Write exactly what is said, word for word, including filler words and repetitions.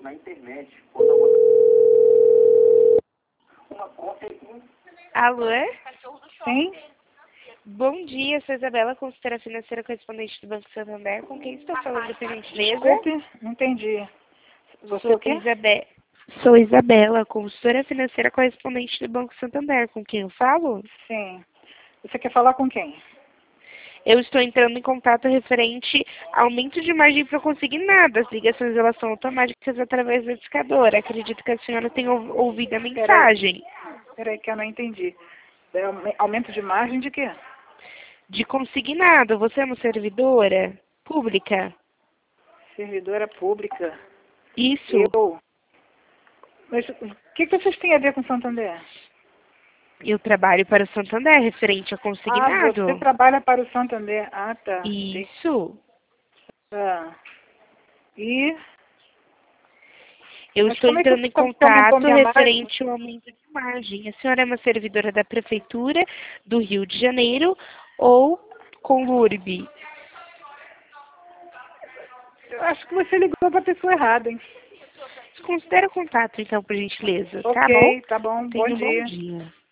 na internet. Quando a outra... Uma conta em... Alô? Sim? Bom dia, sou Isabela, consultora financeira correspondente do Banco Santander. Com quem estou falando, por gentileza? Desculpe, não entendi. Você Sou o quê? Isabe... Sou Isabela, consultora financeira correspondente do Banco Santander. Com quem eu falo? Sim. Você quer falar com quem? Eu estou entrando em contato referente ao aumento de margem para consignadas, ligações de relação automáticas através do discador. Acredito que a senhora tenha ou- ouvido a mensagem. Peraí que eu não entendi. É aume- Aumento de margem de quê? De consignado, você é uma servidora pública? Servidora pública. Isso. Eu. Mas o que, que vocês têm a ver com Santander? Eu trabalho para o Santander, referente a Ah, consignado. você trabalha para o Santander. Ah, tá. Isso. Ah. E. Eu Mas estou como é que entrando em você aumentou contato minha margem? referente ao aumento de margem. A senhora é uma servidora da Prefeitura do Rio de Janeiro ou Conlurb? Eu acho que você ligou para a pessoa errada, hein? Considere o contato, então, por gentileza. Tá bom? Ok, tá bom. Bom Tenha um bom dia. dia.